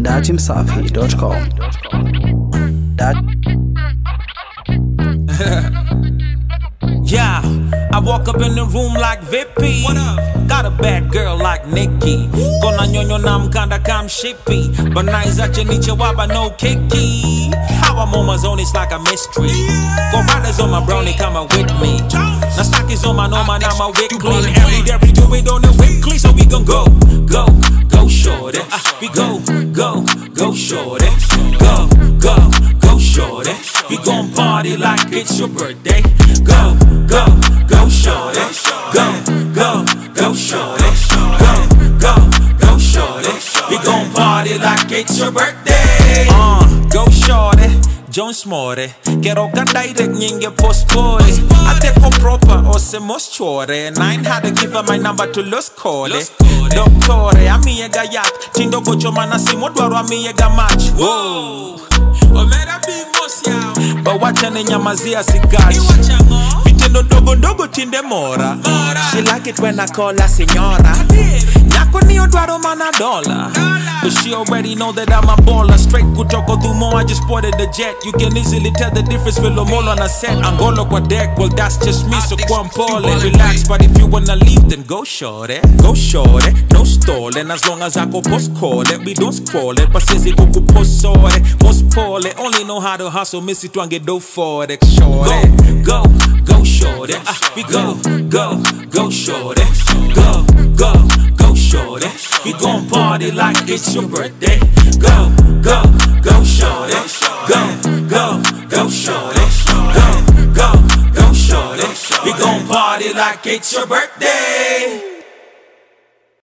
dachimsafi.com. Yeah, I walk up in the room like Vippy. What up? Got a bad girl like Nikki. Kona nyonyo na mkanda kam shippy. But naiza cheniche waba no kiki. How I'm on my zone is like a mystery. Go riders on my brownie coming with me. Now stock is on my noma, now my wick clean. Every day we do it on the weekly, so we gon' go shorty. We go shorty. Go shorty. We gon' party like it's your birthday. Go shorty. Go shorty. Go shorty. We gon' party like it's your birthday. Go shorty. John Smore, quiero direct nyinge post boy. I take a proper or se most chore. Nine had to give her my number to los call. Doctore, ami ega yak. Tindo gocho mana simo dwaro ami ega match. Whoa. Omera be most yao. But watcha ne nyamazia sigachi. Vitendo ndogo tinde mora. She like it when I call her senora. Nyako ni odwaro mana dollar. But she already know that I'm a baller. Straight kutoko dumo, I just spotted the jet. You can easily tell the difference with Lomolo on a set. Angolo kwa deck, well that's just me, so kwampole. Relax, but if you wanna leave, then go shorty. Go shorty, no stalling. As long as I go post call it, we don't scroll it. But says it go post sorry, most poorly. Only know how to hustle, miss it, get do for it. Shorty, go shorty. We go shorty. Go shorty. We gon' party like it's your birthday. Go shorty. Go shorty. Go shorty. We gon' party like it's your birthday.